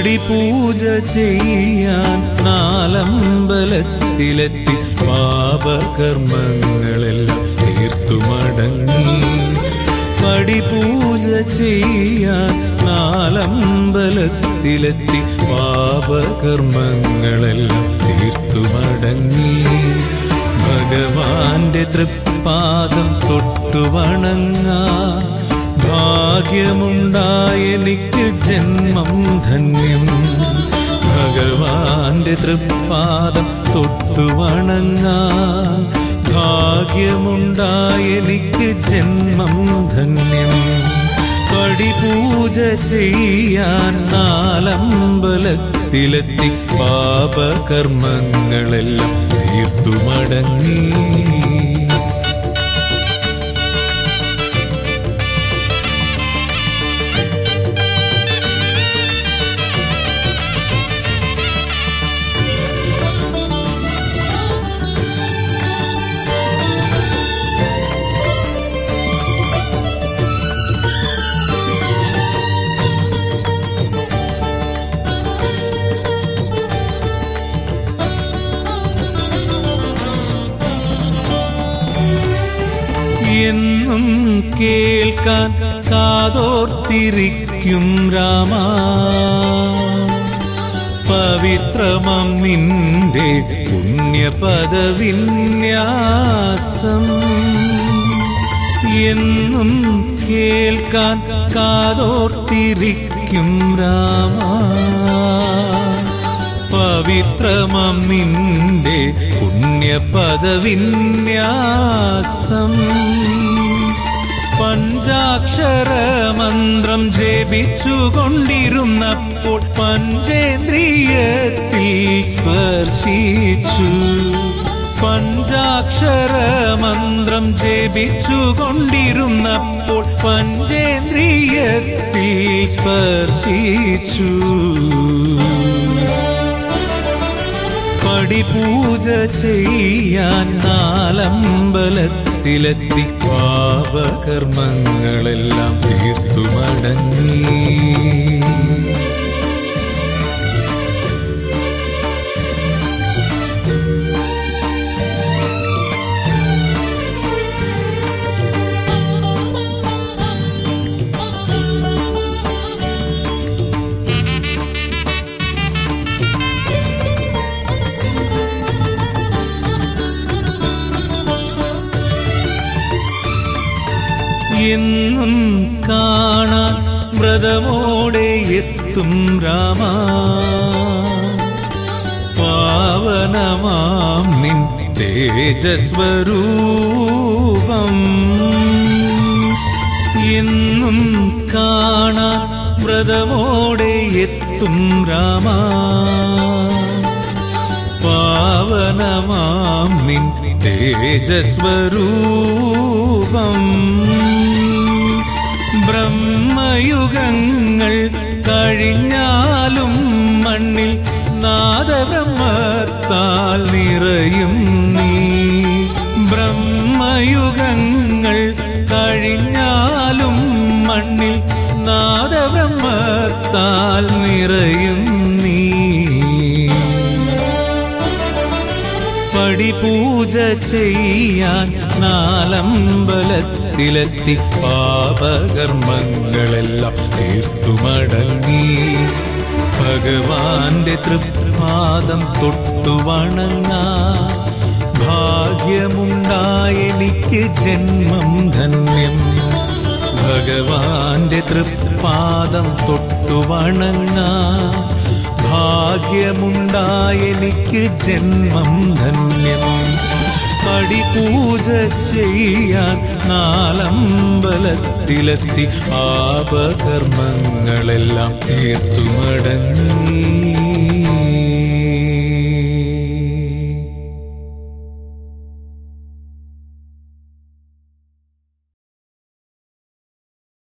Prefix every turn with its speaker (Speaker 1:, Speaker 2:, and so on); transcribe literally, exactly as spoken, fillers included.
Speaker 1: പടിപൂജ ചെയ്യാൻ നാലമ്പലത്തിലെത്തി പാപകർമ്മങ്ങളെല്ലാം തീർത്തു മടങ്ങി. പടിപൂജ ചെയ്യാൻ നാലമ്പലത്തിലെത്തി പാപകർമ്മങ്ങളെല്ലാം തീർത്തു മടങ്ങി. ഭഗവാന്റെ തൃപ്പാദം തൊട്ടു വണങ്ങാൻ ഭാഗ്യമുണ്ടായെനിക്ക് ജന്മം ധന്യം. ഭഗവാന്റെ തൃപ്പാദം തൊട്ടു വണങ്ങാൻ ഭാഗ്യമുണ്ടായെനിക്ക് ജന്മം ധന്യം. പടിപൂജ ചെയ്യാൻ നാലമ്പലത്തിലെത്തി പാപകർമ്മങ്ങളെല്ലാം തീർത്തു മടങ്ങി. എന്നും കേൾക്കാൻ കാതോർത്തിരിക്കും രാമ, പവിത്രമം നിന്റെ പുണ്യപദവിന്യാസം. എന്നും കേൾക്കാൻ കാതോർത്തിരിക്കും രാമ, പവിത്രമം നിന്റെ പുണ്യപദവിന്യാസം. പഞ്ചാക്ഷര മന്ത്രം ജപിച്ചുകൊണ്ടിരുന്നപ്പോൾ പഞ്ചേന്ദ്രിയത്തിൽ സ്പർശിച്ചു. പഞ്ചാക്ഷര മന്ത്രം ജപിച്ചുകൊണ്ടിരുന്നപ്പോൾ പഞ്ചേന്ദ്രിയത്തിൽ സ്പർശിച്ചു. പടിപൂജ ചെയ്യാൻ നാലമ്പലത്തിലെത്തി പാപകർമ്മങ്ങളെല്ലാം തീർത്തു മടങ്ങി. എന്നും കാണാൻ വ്രതമോടെ എത്തും രാമ, പാവനമാം നിൻ തേജസ്വരൂപം. എന്നും കാണാൻ വ്രതമോടെ എത്തും രാമ, പാവനമാം നിൻ തേജസ്വരൂപം. ബ്രഹ്മയുഗങ്ങൾ കഴിഞ്ഞാലും മണ്ണിൽ നാദബ്രഹ്മത്താൽ നിറയും നീ. ബ്രഹ്മയുഗങ്ങൾ കഴിഞ്ഞാലും മണ്ണിൽ നാദബ്രഹ്മത്താൽ നിറയും നീ. പടിപൂജ ചെയ്യാൻ നാലമ്പലത്തിലെത്തി പാപകർമ്മങ്ങളെല്ലാം തീർത്തു മടങ്ങി. ഭഗവാന്റെ തൃപ്പാദം തൊട്ടു വണങ്ങാൻ ഭാഗ്യമുണ്ടായെനിക്ക് ജന്മം ധന്യം. ഭഗവാന്റെ തൃപ്പാദം തൊട്ടു വണങ്ങാൻ ഭാഗ്യമുണ്ടായെനിക്ക് ജന്മം ധന്യം. പടിപൂജ ചെയ്യാൻ നാലമ്പലത്തിലെത്തി പാപകർമ്മങ്ങളെല്ലാം തീർത്തു മടങ്ങി.